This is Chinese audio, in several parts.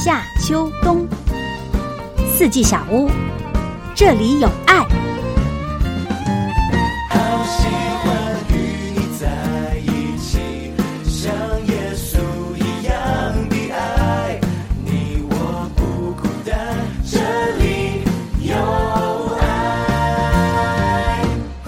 夏秋冬，四季小屋，这里有爱。 好喜欢与你在一起，像耶稣一样的爱，你我不孤单，这里有爱。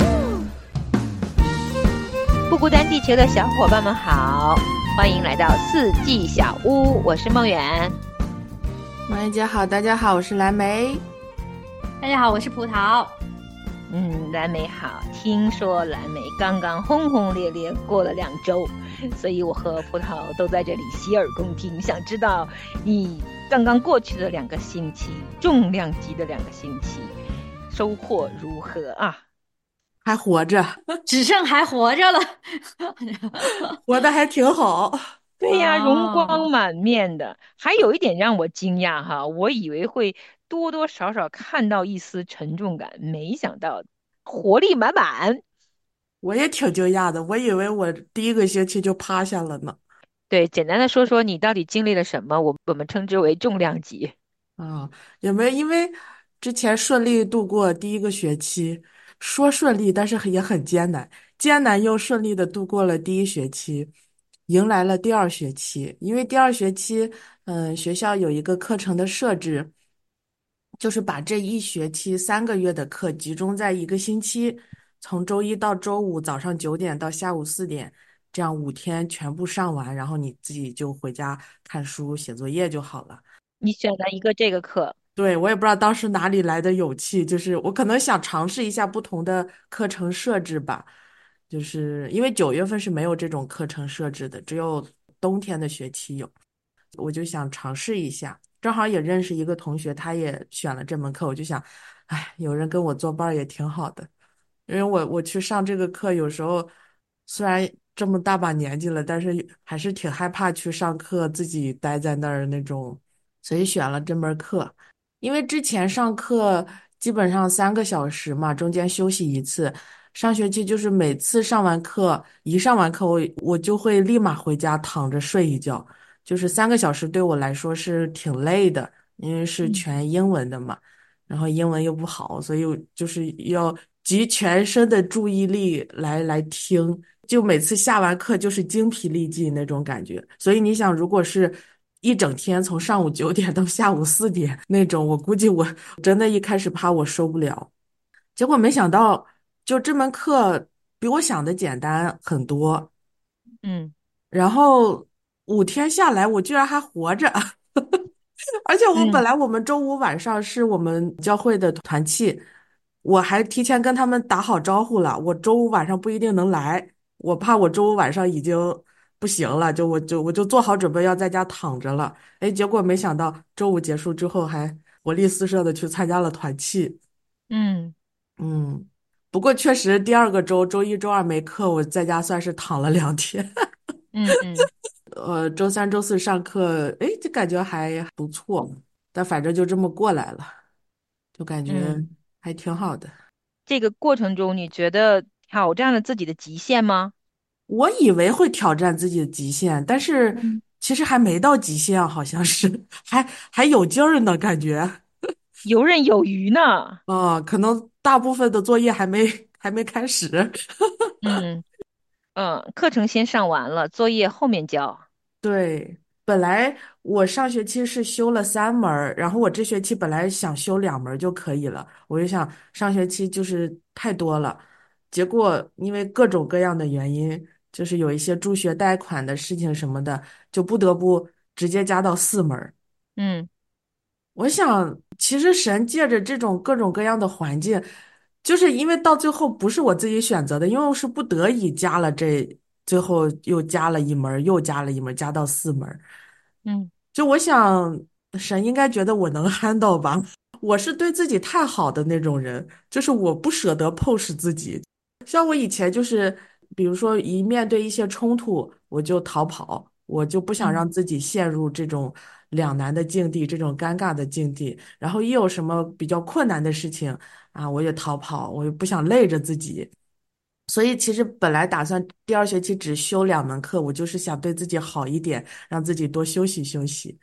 不孤单地球的小伙伴们好，欢迎来到四季小屋，我是梦圆。 梦圆姐好，大家好，我是蓝莓。 大家好，我是葡萄。 蓝莓好。听说蓝莓刚刚轰轰烈烈过了2周，所以我和葡萄都在这里洗耳恭听，想知道你刚刚过去的2个星期，重量级的2个星期，收获如何啊？ 还活着， 只剩还活着了， 活得还挺好。 对呀，容光满面的。还有一点让我惊讶哈，我以为会多多少少看到一丝沉重感，没想到活力满满。 我也挺惊讶的，我以为我第一个星期就趴下了呢。 对，简单的说说你到底经历了什么，我们称之为重量级。 啊，有没有因为之前顺利度过第一个学期，说顺利，但是也很艰难，艰难又顺利的度过了第一学期，迎来了第二学期。因为第二学期，学校有一个课程的设置，就是把这一学期3个月的课集中在一个星期，从周一到周五早上9点到下午4点，这样5天全部上完，然后你自己就回家看书写作业就好了。 你选了一个这个课。 对，我也不知道当时哪里来的勇气，就是我可能想尝试一下不同的课程设置吧，就是因为9月份是没有这种课程设置的，只有冬天的学期有，我就想尝试一下。正好也认识一个同学，他也选了这门课，我就想，哎，有人跟我作伴儿也挺好的，因为我去上这个课，有时候虽然这么大把年纪了，但是还是挺害怕去上课，自己待在那儿那种，所以选了这门课。因为之前上课基本上3个小时嘛，中间休息一次。上学期就是每次上完课，一上完课我就会立马回家躺着睡一觉，就是3个小时对我来说是挺累的，因为是全英文的嘛，然后英文又不好，所以我就是要集全身的注意力来听，就每次下完课就是精疲力尽那种感觉。所以你想，如果是一整天从上午9点到下午4点那种，我估计我真的一开始怕我受不了，结果没想到就这门课比我想的简单很多， 嗯然后5天下来我居然还活着。而且嗯我们周五晚上是我们教会的团契，我还提前跟他们打好招呼了，我周五晚上不一定能来，我怕我周五晚上已经不行了，我就做好准备要在家躺着了。哎，结果没想到周五结束之后还活力四射的去参加了团契。 嗯嗯，不过确实第二个周，周一周二没课，我在家算是躺了2天。 嗯嗯周三周四上课，哎，就感觉还不错，但反正就这么过来了，就感觉嗯， 还挺好的。 这个过程中你觉得挑战了自己的极限吗？ 我以为会挑战自己的极限，但是嗯， 其实还没到极限啊，好像是还有劲儿呢，感觉。 游刃有余呢。 可能大部分的作业还没开始。 嗯课程先上完了，作业后面交。 对，本来我上学期是修了3门儿，然后我这学期本来想修2门儿就可以了，我就想上学期就是太多了，结果因为各种各样的原因，就是有一些助学贷款的事情什么的，就不得不直接加到4门儿。 嗯我想，其实神借着这种各种各样的环境，就是因为到最后不是我自己选择的，因为我是不得已加了最后又加了1门儿又加了1门儿加到4门儿。 嗯就我想，神应该觉得我能 handle 吧。我是对自己太好的那种人，就是我不舍得 push 自己。像我以前就是，比如说一面对一些冲突，我就逃跑，我就不想嗯让自己陷入这种两难的境地，这种尴尬的境地。然后一有什么比较困难的事情啊，我也逃跑，我也不想累着自己。所以其实本来打算第二学期只修2门课，我就是想对自己好一点，让自己多休息休息。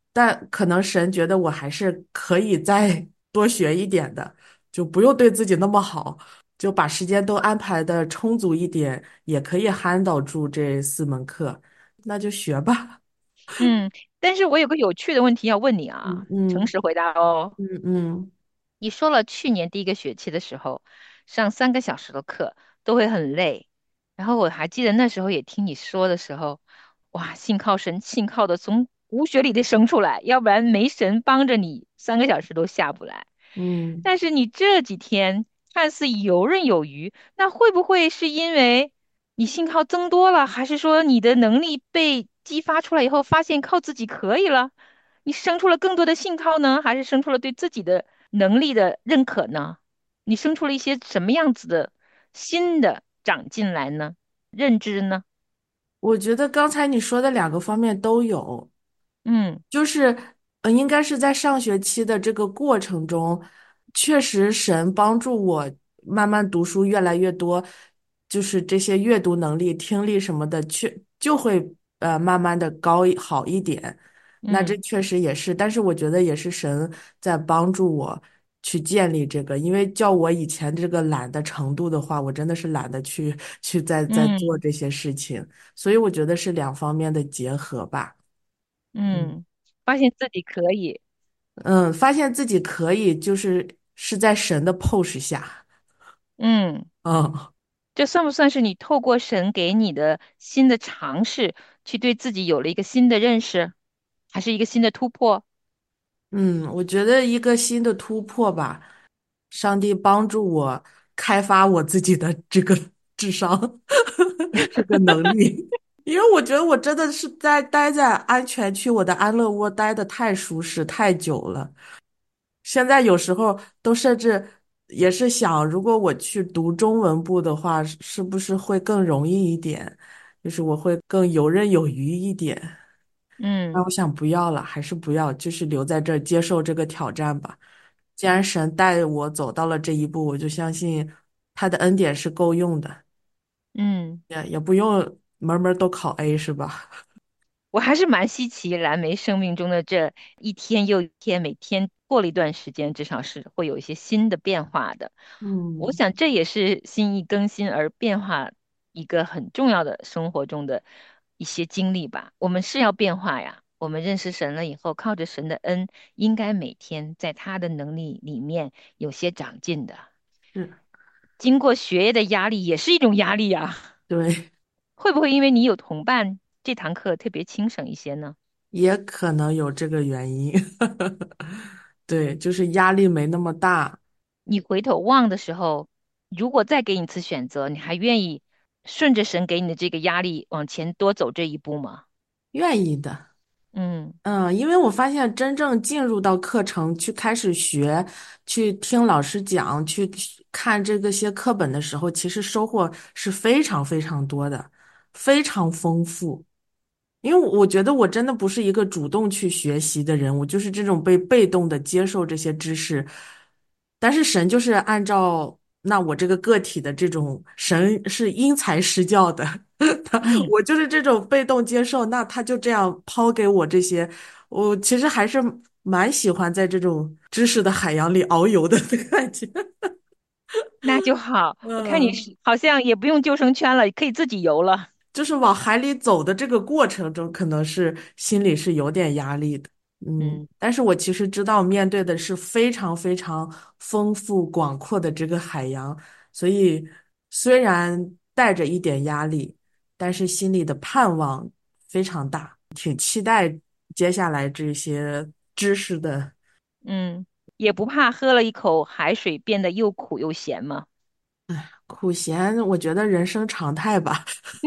但可能神觉得我还是可以再多学一点的，就不用对自己那么好，就把时间都安排的充足一点，也可以 handle 住这4门课，那就学吧。 嗯，但是我有个有趣的问题要问你啊， 嗯嗯诚实回答哦。 嗯嗯你说了去年第一个学期的时候，上3个小时的课都会很累，然后我还记得那时候也听你说的时候，哇，信靠神，信靠的从骨血里得生出来，要不然没神帮着你，3个小时都下不来。 嗯。 但是你这几天看似游刃有余，那会不会是因为你信号增多了，还是说你的能力被激发出来以后，发现靠自己可以了？你生出了更多的信号呢，还是生出了对自己的能力的认可呢？你生出了一些什么样子的新的长进来呢？认知呢？ 我觉得刚才你说的2个方面都有， 嗯就是应该是在上学期的这个过程中，确实神帮助我慢慢读书越来越多，就是这些阅读能力、听力什么的，就会慢慢的好一点。那这嗯确实也是，但是我觉得也是神在帮助我去建立这个，因为叫我以前这个懒的程度的话，我真的是懒得去再做嗯这些事情，所以我觉得是2方面的结合吧。嗯。 嗯，发现自己可以。 嗯，发现自己可以，是在神的 push 下， 嗯。 嗯这算不算是你透过神给你的新的尝试，去对自己有了一个新的认识，还是一个新的突破？ 嗯，我觉得一个新的突破吧，上帝帮助我开发我自己的这个智商，这个能力，因为我觉得我真的是待在安全区，我的安乐窝待的太舒适太久了。现在有时候都甚至也是想，如果我去读中文部的话，是不是会更容易一点？就是我会更游刃有余一点。那嗯我想不要了，还是不要，就是留在这儿接受这个挑战吧。既然神带我走到了这一步，我就相信他的恩典是够用的， 嗯。 也不用门门都考 A 是吧？ 我还是蛮稀奇蓝莓生命中的这一天又一天，每天过了一段时间，至少是会有一些新的变化的。我嗯， 想这也是心意更新而变化一个很重要的生活中的一些经历吧。我们是要变化呀，我们认识神了以后，靠着神的恩，应该每天在他的能力里面有些长进的。 是， 经过学业的压力也是一种压力呀， 对， 会不会因为你有同伴，这堂课特别轻省一些呢？ 也可能有这个原因。对，就是压力没那么大， 你回头望的时候，如果再给你一次选择，你还愿意顺着神给你的这个压力往前多走这一步吗？ 愿意的。 嗯嗯，因为我发现真正进入到课程去开始学，去听老师讲，去看些课本的时候，其实收获是非常非常多的，非常丰富。因为我觉得我真的不是一个主动去学习的人，我就是这种被动的接受这些知识，但是神就是按照我这个个体的这种神是因材施教的， 嗯， 我就是这种被动接受，那他就这样抛给我这些，我其实还是蛮喜欢在这种知识的海洋里遨游的感觉。 那就好。我看你嗯。 是好像也不用救生圈了，可以自己游了。 就是往海里走的这个过程中，可能是心里是有点压力的， 嗯但是我其实知道面对的是非常非常丰富广阔的这个海洋，所以虽然带着一点压力，但是心里的盼望非常大，挺期待接下来这些知识的。 嗯，也不怕喝了一口海水变得又苦又咸吗？ 苦咸，我觉得人生常态吧。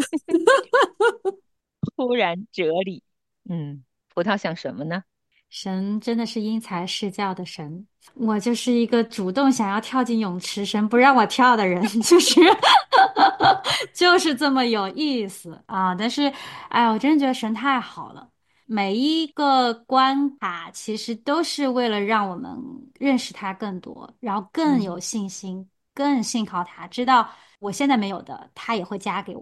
突然哲理。嗯，葡萄想什么呢？ 神真的是因材施教的神，我就是一个主动想要跳进泳池，神不让我跳的人，就是就是这么有意思啊！但是，哎，我真的觉得神太好了，每一个关卡其实都是为了让我们认识他更多，然后更有嗯信心，更信靠他，知道我现在没有的，他也会加给我。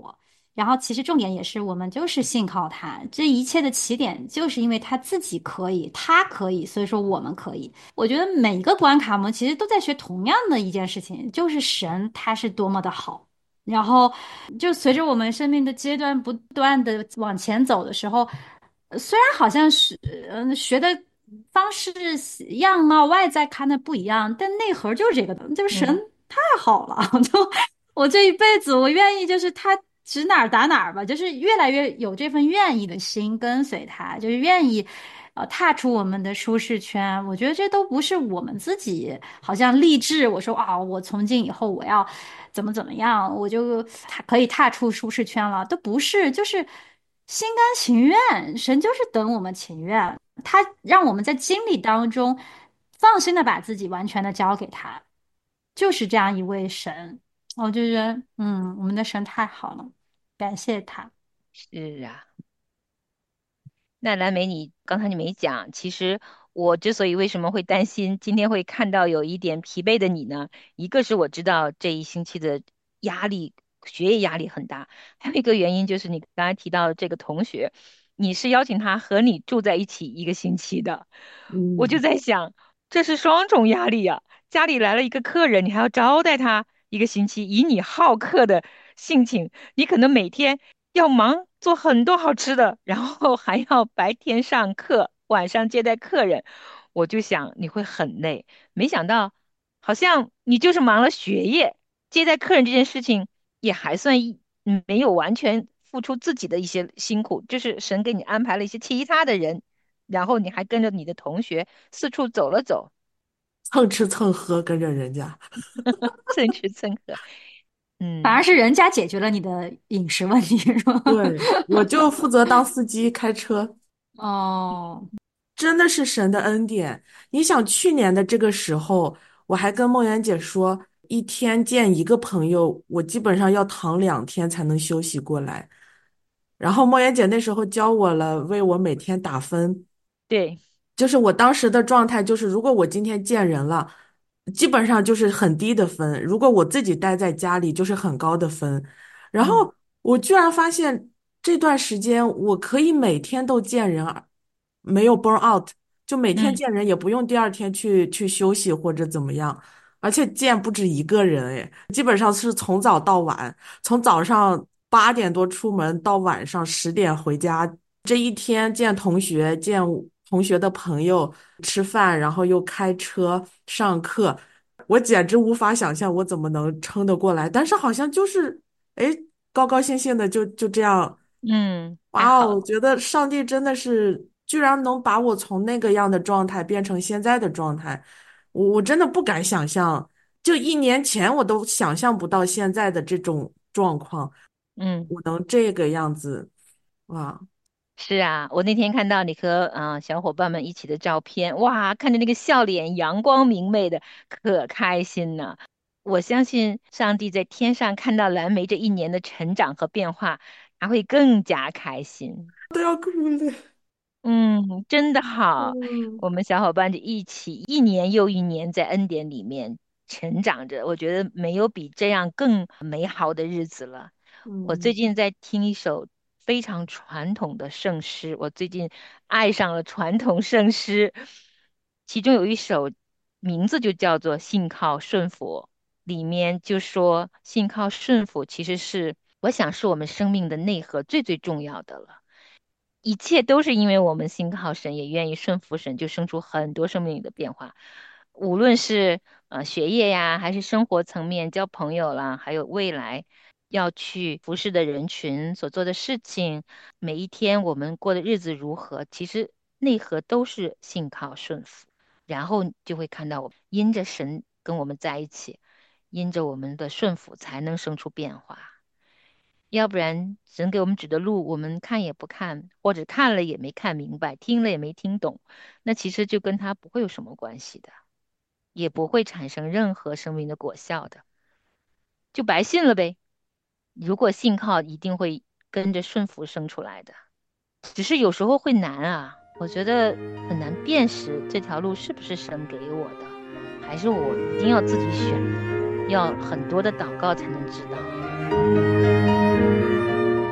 然后其实重点也是我们就是信靠他，这一切的起点就是因为他自己可以，他可以，所以说我们可以。我觉得每一个关卡我们其实都在学同样的一件事情，就是神他是多么的好。然后，就随着我们生命的阶段不断的往前走的时候，虽然好像是学的方式样貌外在看的不一样，但内核就是这个的，就是神嗯太好了。我这一辈子我愿意就是他指哪儿打哪儿吧，就是越来越有这份愿意的心跟随他，就是愿意踏出我们的舒适圈。我觉得这都不是我们自己好像励志，我说啊，我从今以后我要怎么怎么样，我就可以踏出舒适圈了，都不是，就是心甘情愿，神就是等我们情愿，他让我们在经历当中放心的把自己完全的交给他，就是这样一位神。我就觉得，我们的神太好了，感谢他。 是啊。那蓝莓，你刚才你没讲，其实我之所以为什么会担心今天会看到有一点疲惫的你呢？一个是我知道这一星期的压力，学业压力很大，还有一个原因就是你刚才提到的这个同学，你是邀请他和你住在一起一个星期的，我就嗯， 在想，这是双重压力呀、家里来了一个客人，你还要招待他一个星期，以你好客的性情，你可能每天要忙做很多好吃的，然后还要白天上课，晚上接待客人，我就想你会很累。没想到，好像你就是忙了学业，接待客人这件事情也还算没有完全付出自己的一些辛苦，就是神给你安排了一些其他的人，然后你还跟着你的同学四处走了走， 蹭吃蹭喝跟着人家。 蹭吃蹭喝。嗯， 反而是人家解决了你的饮食问题，是吧？ 对，我就负责当司机开车。 哦， 真的是神的恩典。你想，去年的这个时候，我还跟梦圆姐说，一天见一个朋友，我基本上要躺2天才能休息过来。然后梦圆姐那时候教我了，为我每天打分。 对， 就是我当时的状态，就是如果我今天见人了，基本上就是很低的分；如果我自己待在家里，就是很高的分。然嗯后我居然发现这段时间我可以每天都见人，没有 burn out，就每天嗯见人也不用第二天去休息或者怎么样，而且见不止一个人，诶，基本上是从早到晚，从早上8点多出门到晚上10点回家。这一天见同学，见同学的朋友，吃饭，然后又开车上课，我简直无法想象我怎么能撑得过来。但是好像就是，哎，高高兴兴的就这样。 嗯，还哇哦，我好。 觉得上帝真的是居然能把我从那个样的状态变成现在的状态，我真的不敢想象，就1年前我都想象不到现在的这种状况， 嗯。 我能这个样子，哇！ 是啊，我那天看到你和小伙伴们一起的照片，哇，看着那个笑脸阳光明媚的，可开心了。我相信上帝在天上看到蓝莓这一年的成长和变化，还会更加开心。 都要哭了。 嗯，真的好， 嗯我们小伙伴就一起一年又一年在恩典里面成长着，我觉得没有比这样更美好的日子了。我最嗯近在听一首非常传统的圣诗，我最近爱上了传统圣诗，其中有一首名字就叫做“信靠顺服”，里面就说信靠顺服其实是我想是我们生命的内核最重要的了。一切都是因为我们信靠神，也愿意顺服神，就生出很多生命里的变化。无论是学业呀，还是生活层面交朋友啦，还有未来要去服侍的人群所做的事情，每一天我们过的日子如何，其实内核都是信靠顺服。然后你就会看到我因着神跟我们在一起，因着我们的顺服，才能生出变化。要不然神给我们指的路，我们看也不看，或者看了也没看明白，听了也没听懂，那其实就跟他不会有什么关系的，也不会产生任何生命的果效的，就白信了呗。如果信靠，一定会跟着顺服生出来的，只是有时候会难啊，我觉得很难辨识这条路是不是神给我的，还是我一定要自己选的，要很多的祷告才能知道。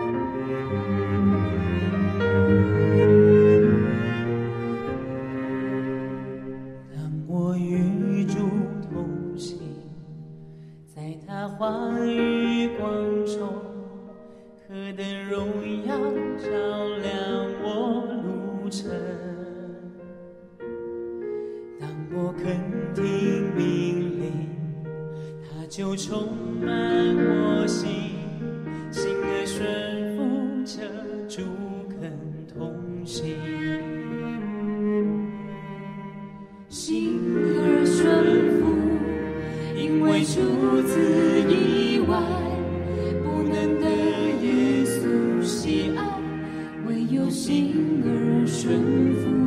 灯荣耀照亮我路程。当我肯听命令，它就充满我心，心儿顺服着主肯同行。心儿顺服，因为除此以外，不能得耶稣喜爱，唯有心儿顺服。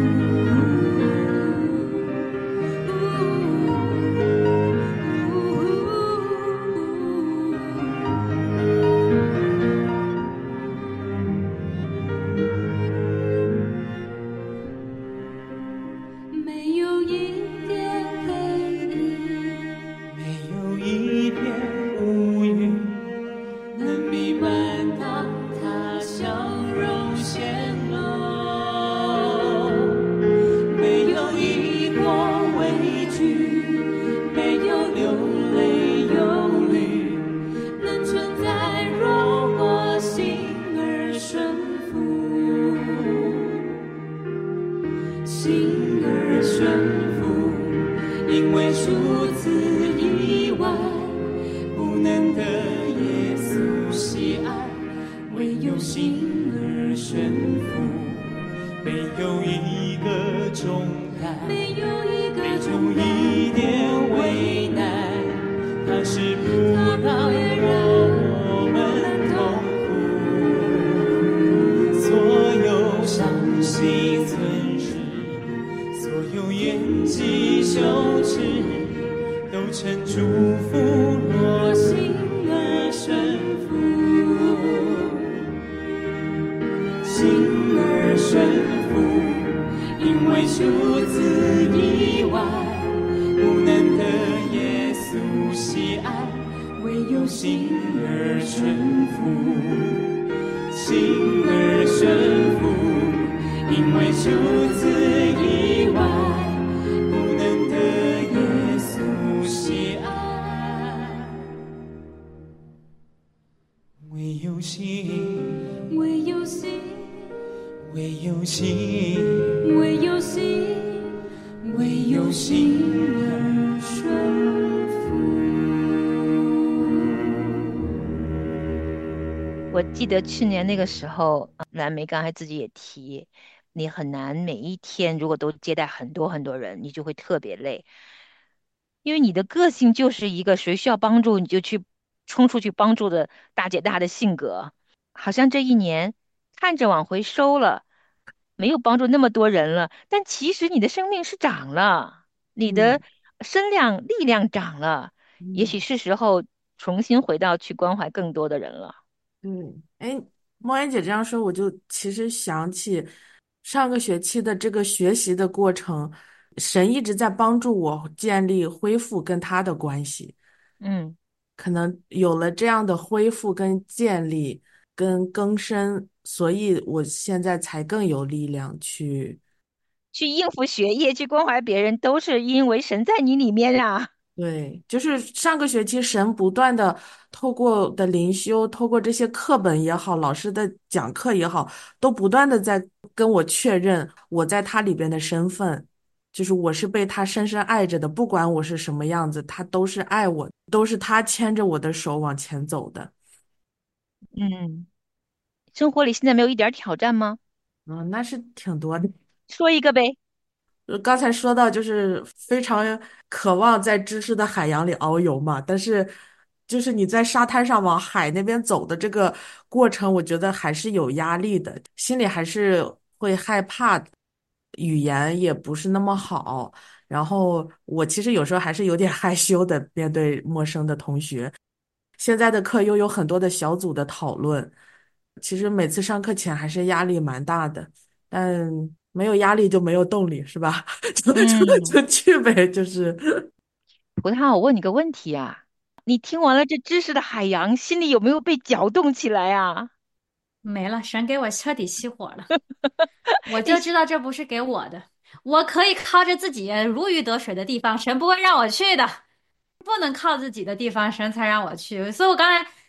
没有一点黑影，没有一片乌云，能弥漫到他笑容显露。没有一朵畏惧，没有流泪忧虑，能存在若我心儿顺服。心儿顺服，因为除此以外，不能得耶稣喜爱，唯有心儿顺服。没有一个重担，没有一点为难，它是不让我们痛苦。所有伤心存世，所有眼疾羞耻，都成祝福。若心儿顺服，心儿顺服，因为除此以外，不能得耶稣喜爱，唯有心儿顺服。心儿顺服，因为除此以外，不能得耶稣喜爱，唯有心，唯有心，唯有心，唯有心，唯有心儿顺服。 我记得去年那个时候，蓝莓刚才自己也提，你很难每一天如果都接待很多很多人，你就会特别累，因为你的个性就是一个谁需要帮助你就去冲出去帮助的大姐大的性格。好像这一年看着往回收了，没有帮助那么多人了，但其实你的生命是长了，你的嗯身量力量长了，也嗯。 许是时候重新回到去关怀更多的人了。 嗯，哎，莫言姐这样说，我就其实想起上个学期的这个学习的过程，神一直在帮助我建立恢复跟他的关系， 嗯。 可能有了这样的恢复跟建立跟更深，所以我现在才更有力量去。 去应付学业，去关怀别人，都是因为神在你里面啊。 对，就是上个学期神不断的透过的灵修，透过这些课本也好，老师的讲课也好，都不断的在跟我确认我在他里边的身份，就是我是被他深深爱着的，不管我是什么样子，他都是爱我，都是他牵着我的手往前走的。 嗯，生活里现在没有一点儿挑战吗？ 嗯，那是挺多的。 说一个呗。 刚才说到，就是非常渴望在知识的海洋里遨游嘛，但是就是你在沙滩上往海那边走的这个过程，我觉得还是有压力的，心里还是会害怕的，语言也不是那么好，然后我其实有时候还是有点害羞的，面对陌生的同学。现在的课又有很多的小组的讨论，其实每次上课前还是压力蛮大的。但没有压力就没有动力，是吧？ 嗯， 就去呗，就是。 葡萄，我问你个问题啊，你听完了这知识的海洋，心里有没有被搅动起来啊？ 没了，神给我彻底熄火了。我你就知道这不是给我的，我可以靠着自己如鱼得水的地方，神不会让我去的。不能靠自己的地方，神才让我去。所以我刚才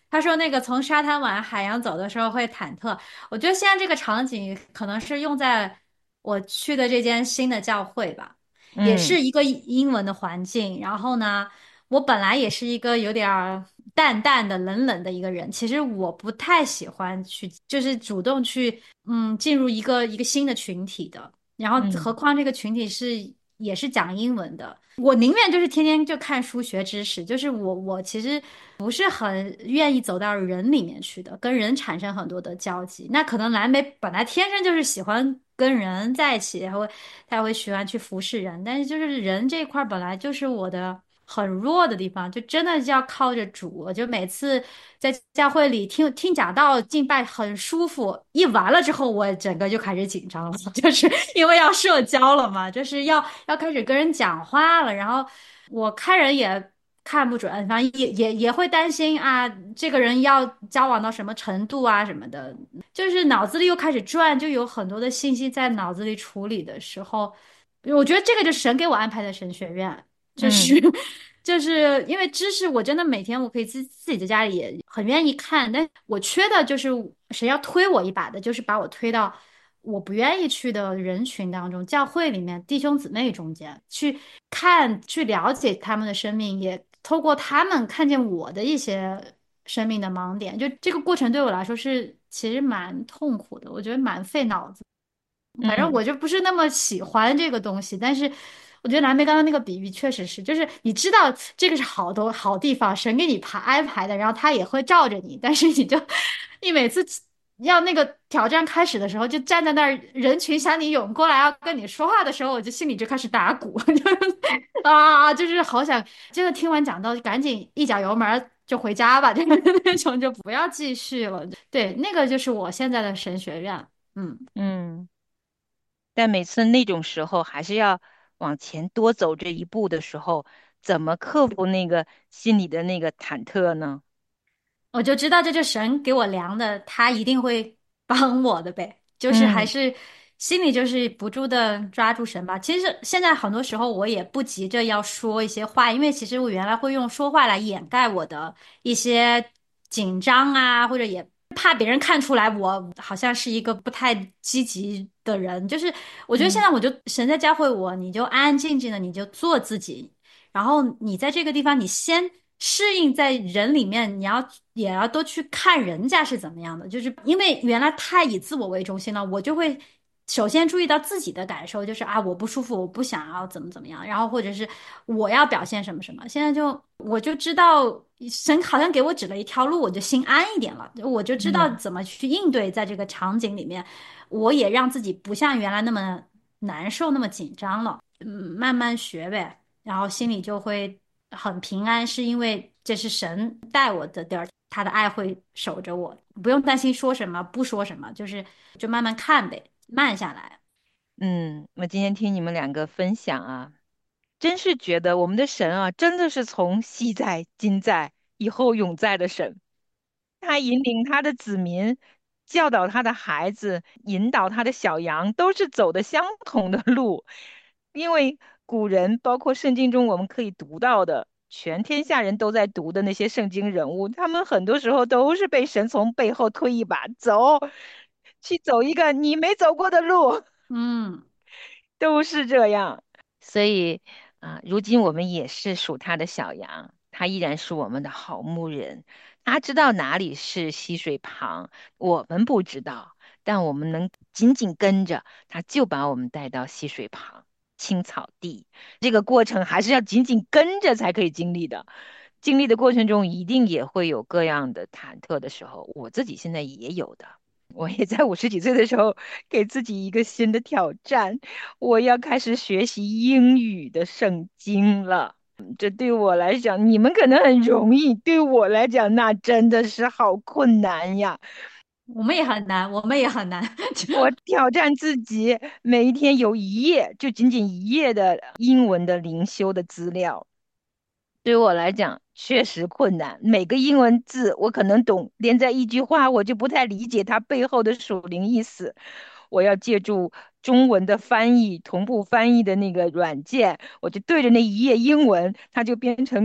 他说那个从沙滩往海洋走的时候会忐忑。我觉得现在这个场景可能是用在我去的这间新的教会吧，也嗯是一个英文的环境。然后呢，我本来也是一个有点儿淡淡的、冷冷的一个人。其实我不太喜欢去，就是主动去，进入一个新的群体的。然后，何嗯况这个群体也是讲英文的。我宁愿就是天天就看书学知识，就是我其实不是很愿意走到人里面去的，跟人产生很多的交集。那可能蓝莓本来天生就是喜欢跟人在一起，他会喜欢去服侍人，但是就是人这一块儿本来就是我的很弱的地方，就真的是要靠着主。我就每次在教会里听听讲道敬拜很舒服，一完了之后我整个就开始紧张了，就是因为要社交了嘛，就是要开始跟人讲话了，然后我看人也看不准，反正也会担心啊，这个人要交往到什么程度啊什么的，就是脑子里又开始转，就有很多的信息在脑子里处理的时候，我觉得这个就是神给我安排的神学院。就是嗯就是因为知识，我真的每天我可以自己在家里也很愿意看，但我缺的就是谁要推我一把的，就是把我推到我不愿意去的人群当中，教会里面弟兄姊妹中间去看，去了解他们的生命，也透过他们看见我的一些生命的盲点。就这个过程对我来说是其实蛮痛苦的，我觉得蛮费脑子。反正嗯我就不是那么喜欢这个东西，但是我觉得蓝莓刚刚那个比喻确实是，就是你知道这个是好多好地方，神给你安排的，然后他也会罩着你，但是你每次要那个挑战开始的时候，就站在那儿，人群向你涌过来要跟你说话的时候，我就心里就开始打鼓，就是就是好想，真的听完讲道，赶紧一脚油门儿就回家吧，就是那种就不要继续了。对，那个就是我现在的神学院，嗯。 嗯。但每次那种时候，还是要往前多走这一步的时候，怎么克服那个心里的那个忐忑呢？ 我就知道这就是神给我量的，他一定会帮我的呗。就是还嗯是心里就是不住的抓住神吧。其实现在很多时候我也不急着要说一些话，因为其实我原来会用说话来掩盖我的一些紧张啊，或者也怕别人看出来我好像是一个不太积极的人。就是我觉得现嗯在神在教会我，你就安安静静的，你就做自己。然后你在这个地方，你先适应在人里面，也要多去看人家是怎么样的，就是因为原来太以自我为中心了，我就会首先注意到自己的感受，就是啊我不舒服，我不想要怎么样，然后或者是我要表现什么什么，现在我就知道神好像给我指了一条路，我就心安一点了，我就知道嗯怎么去应对在这个场景里面，我也让自己不像原来那么难受，那么紧张了，慢慢学呗。然后心里就会很平安，是因为这是神带我的地儿，他的爱会守着我，不用担心说什么不说什么，就慢慢看呗，慢下来。 嗯，我今天听你们两个分享啊，真是觉得我们的神啊，真的是从昔在、今在、以后永在的神。他引领他的子民，教导他的孩子，引导他的小羊，都是走的相同的路。因为古人，包括圣经中我们可以读到的，全天下人都在读的那些圣经人物，他们很多时候都是被神从背后推一把，走，去走一个你没走过的路。 嗯。 都是这样。所以如今我们也是属他的小羊，他依然是我们的好牧人。他知道哪里是溪水旁，我们不知道，但我们能紧紧跟着，他就把我们带到溪水旁、青草地。这个过程还是要紧紧跟着才可以经历的。经历的过程中，一定也会有各样的忐忑的时候，我自己现在也有的。我也在50几岁的时候，给自己一个新的挑战，我要开始学习英语的圣经了。这对我来讲，你们可能很容易，对我来讲，那真的是好困难呀。 我们也很难，我们也很难。 我挑战自己，每一天有一页，就仅仅一页的英文的灵修的资料。对我来讲确实困难，每个英文字我可能懂，连在一句话我就不太理解它背后的属灵意思。我要借助中文的翻译，同步翻译的那个软件，我就对着那一页英文，它就变成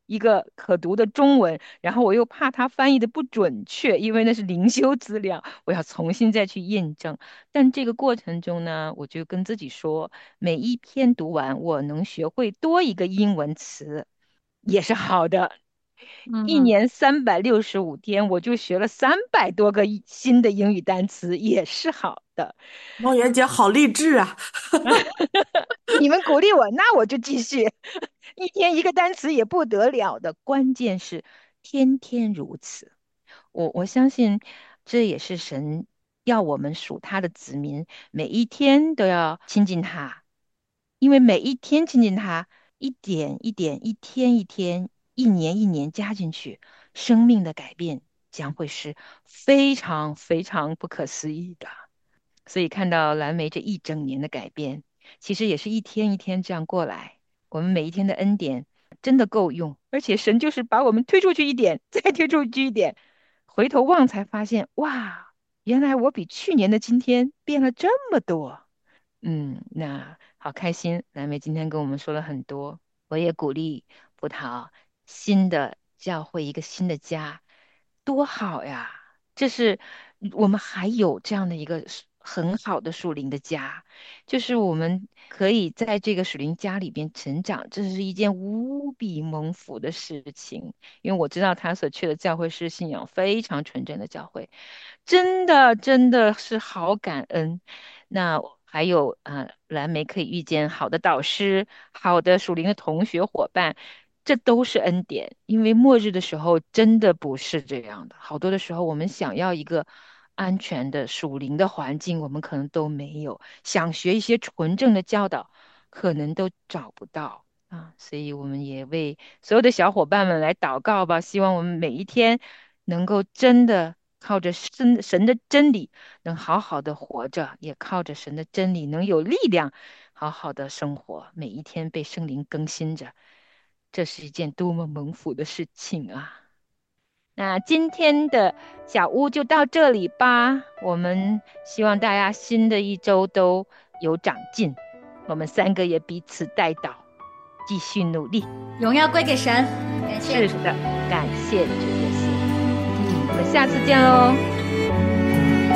一个可读的中文，然后我又怕他翻译的不准确，因为那是灵修资料，我要重新再去验证。但这个过程中呢，我就跟自己说，每一篇读完，我能学会多一个英文词，也是好的。一嗯。 年365天，我就学了300多个新的英语单词，也是好的。 梦圆姐好励志啊！ 你们鼓励我，那我就继续，一天一个单词也不得了的。关键是天天如此。我相信这也是神要我们属他的子民，每一天都要亲近他，因为每一天亲近他，一点一点，一天一天，一年一年加进去，生命的改变将会是非常非常不可思议的。所以看到蓝莓这一整年的改变，其实也是一天一天这样过来。我们每一天的恩典真的够用，而且神就是把我们推出去一点，再推出去一点，回头望才发现，哇，原来我比去年的今天变了这么多。那好开心，蓝莓今天跟我们说了很多，我也鼓励葡萄新的教会一个新的家，多好呀！这是我们还有这样的一个很好的属灵的家，就是我们可以在这个属灵家里边成长，这是一件无比蒙福的事情。因为我知道他所去的教会是信仰非常纯正的教会，真的真的是好感恩。那还有蓝莓可以遇见好的导师、好的属灵的同学伙伴，这都是恩典。因为末日的时候真的不是这样的，好多的时候我们想要一个安全的属灵的环境，我们可能都没有；想学一些纯正的教导，可能都找不到。所以我们也为所有的小伙伴们来祷告吧，希望我们每一天能够真的靠着神的真理，能好好的活着，也靠着神的真理能有力量，好好的生活，每一天被圣灵更新着，这是一件多么蒙福的事情啊！那今天的小屋就到这里吧，我们希望大家新的一周都有长进，我们3个也彼此带祷，继续努力。 荣耀归给神，感谢是的，感谢主耶稣。我们下次见喽。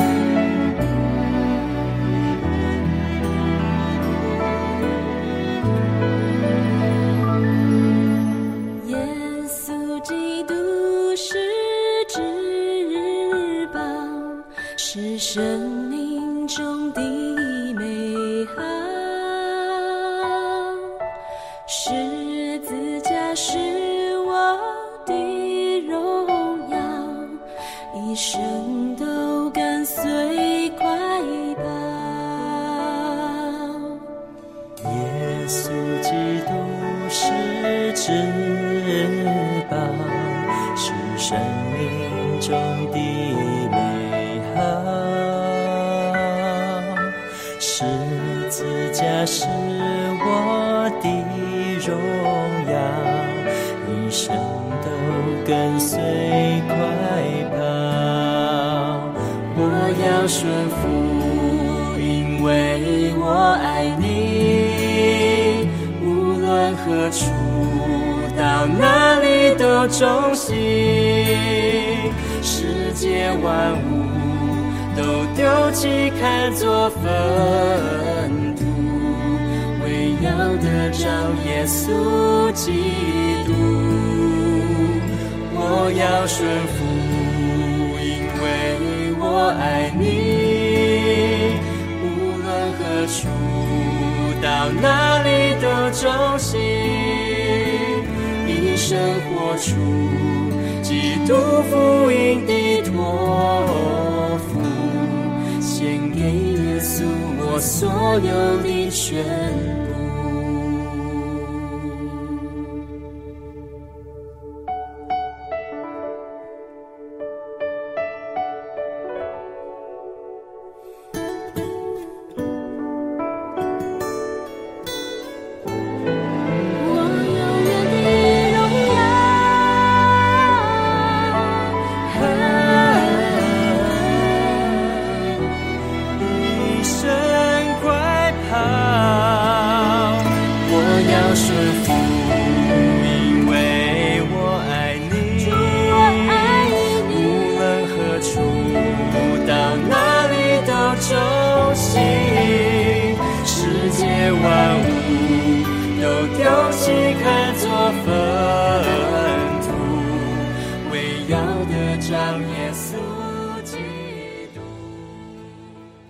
耶稣基督是至宝，是生命中的美好。十字架是我的荣耀，一生都跟随快跑。 耶稣基督是至宝，是生命中的美好。十字架是我的荣耀，一生都跟随快跑。我要顺服，因为我爱你，无论何处到哪里都忠心，世界万物都丢弃看作粪土，为要得着耶稣基督。我要顺服，因为我爱你，无论何处到哪里都忠心，一生活出基督福音的托付，献给耶稣我所有的全部。一生快跑， 万物都丢弃看